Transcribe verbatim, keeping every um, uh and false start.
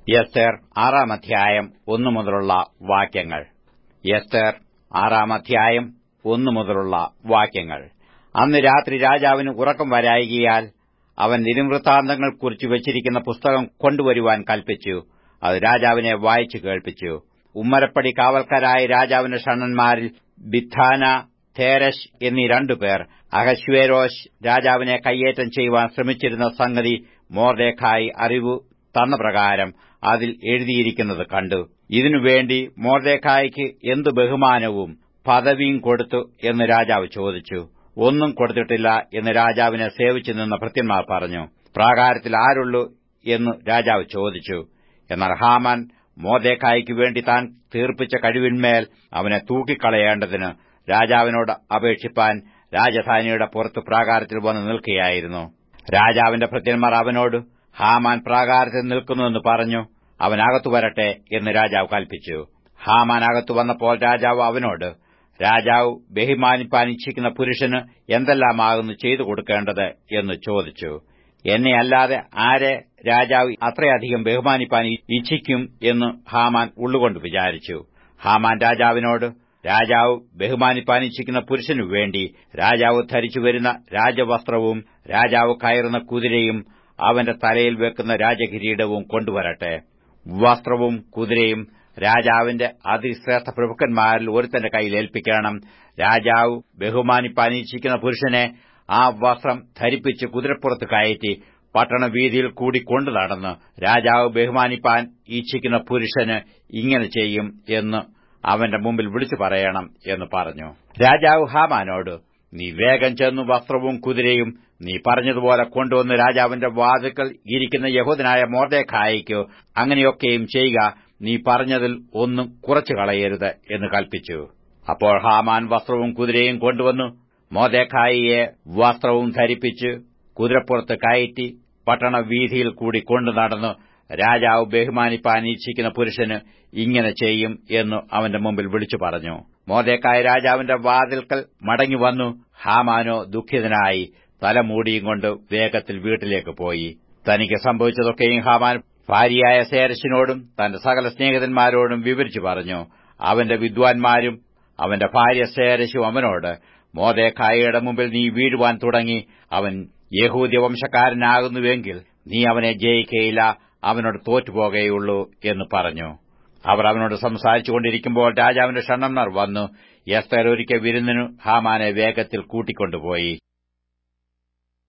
എസ്തേർ ആറാം അധ്യായം ഒന്നു മുതലുള്ള വാക്യങ്ങൾ. എസ്തേർ ആറാം അധ്യായം ഒന്നു മുതലുള്ള വാക്യങ്ങൾ. അന്ന് രാത്രി രാജാവിന് ഉറക്കം വരായികയാൽ അവൻ ദിനവൃത്താന്തങ്ങൾ കുറിച്ചു വച്ചിരിക്കുന്ന പുസ്തകം കൊണ്ടുവരുവാൻ കൽപ്പിച്ചു. അത് രാജാവിനെ വായിച്ചു കേൾപ്പിച്ചു. ഉമ്മരപ്പടി കാവൽക്കാരായ രാജാവിന്റെ ഷണ്ഡന്മാരിൽ ബിദ്ധാന, തേരശ് എന്നീ രണ്ടുപേർ അഹശ്വേരോശ് രാജാവിനെ കയ്യേറ്റം ചെയ്യുവാൻ ശ്രമിച്ചിരുന്ന സംഗതി മൊർദെഖായി അറിവു തന്ന പ്രകാരം അതിൽ എഴുതിയിരിക്കുന്നത് കണ്ടു. ഇതിനുവേണ്ടി മൊർദെഖായിക്ക് എന്തു ബഹുമാനവും പദവിയും കൊടുത്തു എന്ന് രാജാവ് ചോദിച്ചു. ഒന്നും കൊടുത്തിട്ടില്ല എന്ന് രാജാവിനെ സേവിച്ചു നിന്ന ഭൃത്യന്മാർ പറഞ്ഞു. പ്രാകാരത്തിൽ ആരുള്ളൂ എന്ന് രാജാവ് ചോദിച്ചു. എന്നാൽ ഹാമാൻ മൊർദെഖായിക്ക് വേണ്ടി താൻ തീർപ്പിച്ച കഴിവിന്മേൽ അവനെ തൂക്കിക്കളയേണ്ടതിന് രാജാവിനോട് അപേക്ഷിപ്പാൻ രാജധാനിയുടെ പുറത്ത് പ്രാകാരത്തിൽ വന്ന് നിൽക്കുകയായിരുന്നു. രാജാവിന്റെ ഭൃത്യന്മാർ അവനോട്, ഹാമാൻ പ്രാകാരത്തിൽ നിൽക്കുന്നുവെന്ന് പറഞ്ഞു, അവൻ അകത്തു വരട്ടെ എന്ന് രാജാവ് കൽപ്പിച്ചു. ഹാമാൻ അകത്തു വന്നപ്പോൾ രാജാവ് അവനോട്, രാജാവ് ബഹുമാനിപ്പാൻ ഇച്ഛിക്കുന്ന പുരുഷന് എന്തെല്ലാമാകുന്നു ചെയ്തു കൊടുക്കേണ്ടത് എന്ന് ചോദിച്ചു. എന്നെ അല്ലാതെ ആരെ രാജാവ് അത്രയധികം ബഹുമാനിപ്പാൻ ഇച്ഛിക്കും എന്ന് ഹാമാൻ ഉള്ളുകൊണ്ട് വിചാരിച്ചു. ഹാമാൻ രാജാവിനോട്, രാജാവ് ബഹുമാനിപ്പാൻ ഇച്ഛിക്കുന്ന പുരുഷനു വേണ്ടി രാജാവ് ധരിച്ചു വരുന്ന രാജവസ്ത്രവും രാജാവ് കയറുന്ന കുതിരയും അവന്റെ തലയിൽ വെക്കുന്ന രാജകിരീടവും കൊണ്ടുവരട്ടെ. വസ്ത്രവും കുതിരയും രാജാവിന്റെ അതിശ്രേഷ്ഠ പ്രഭുക്കന്മാരിൽ ഒരുത്തന്റെ കയ്യിൽ ഏൽപ്പിക്കണം. രാജാവ് ബഹുമാനിപ്പാൻ ഇച്ഛിക്കുന്ന പുരുഷനെ ആ വസ്ത്രം ധരിപ്പിച്ച് കുതിരപ്പുറത്ത് കയറ്റി പട്ടണ വീതിയിൽ കൂടി കൊണ്ടു നടന്ന് രാജാവ് ബഹുമാനിപ്പാൻ ഇച്ഛിക്കുന്ന പുരുഷന് ഇങ്ങനെ ചെയ്യും എന്ന് അവന്റെ മുമ്പിൽ വിളിച്ചു പറയണം എന്ന് പറഞ്ഞു. രാജാവ് ഹാമാനോട്, നീ വേഗം ചെന്നു വസ്ത്രവും കുതിരയും നീ പറഞ്ഞതുപോലെ കൊണ്ടുവന്ന് രാജാവിന്റെ വാതിൽക്കൽ ഇരിക്കുന്ന യഹൂദനായ മൊർദെഖായിക്കോ അങ്ങനെയൊക്കെയും ചെയ്യുക. നീ പറഞ്ഞതിൽ ഒന്നും കുറച്ചു കളയരുത് എന്ന് കൽപ്പിച്ചു. അപ്പോൾ ഹാമാൻ വസ്ത്രവും കുതിരയും കൊണ്ടുവന്നു മൊർദെഖായിയെ വസ്ത്രവും ധരിപ്പിച്ച് കുതിരപ്പുറത്ത് കയറ്റി പട്ടണ വീതിയിൽ കൂടി കൊണ്ടു നടന്നു രാജാവ് ബഹുമാനിപ്പാൻ ഇച്ഛിക്കുന്ന പുരുഷന് ഇങ്ങനെ ചെയ്യും എന്ന് അവന്റെ മുമ്പിൽ വിളിച്ചു പറഞ്ഞു. മൊർദെഖായി രാജാവിന്റെ വാതിൽക്കൽ മടങ്ങി വന്നു. ഹാമാനോ ദുഃഖിതനായി തലമൂടിയും കൊണ്ട് വേഗത്തിൽ വീട്ടിലേക്ക് പോയി. തനിക്ക് സംഭവിച്ചതൊക്കെയും ഹാമാൻ ഭാര്യയായ സേരശിനോടും തന്റെ സകല സ്നേഹിതന്മാരോടും വിവരിച്ചു പറഞ്ഞു. അവന്റെ വിദ്വാൻമാരും അവന്റെ ഭാര്യ സേരശും അവനോട്, മൊർദെഖായിയുടെ മുമ്പിൽ നീ വീഴുവാൻ തുടങ്ങി. അവൻ യഹൂദ്യ വംശക്കാരനാകുന്നുവെങ്കിൽ നീ അവനെ ജയിക്കയില്ല, അവനോട് തോറ്റുപോകുകയുള്ളൂ എന്ന് പറഞ്ഞു. അവർ അവനോട് സംസാരിച്ചുകൊണ്ടിരിക്കുമ്പോൾ രാജാവിന്റെ ഷണ്ഡന്മാർ വന്നു എസ്തേർ ഒരുക്കിയ വിരുന്നിനു ഹാമാനെ വേഗത്തിൽ കൂട്ടിക്കൊണ്ടുപോയി.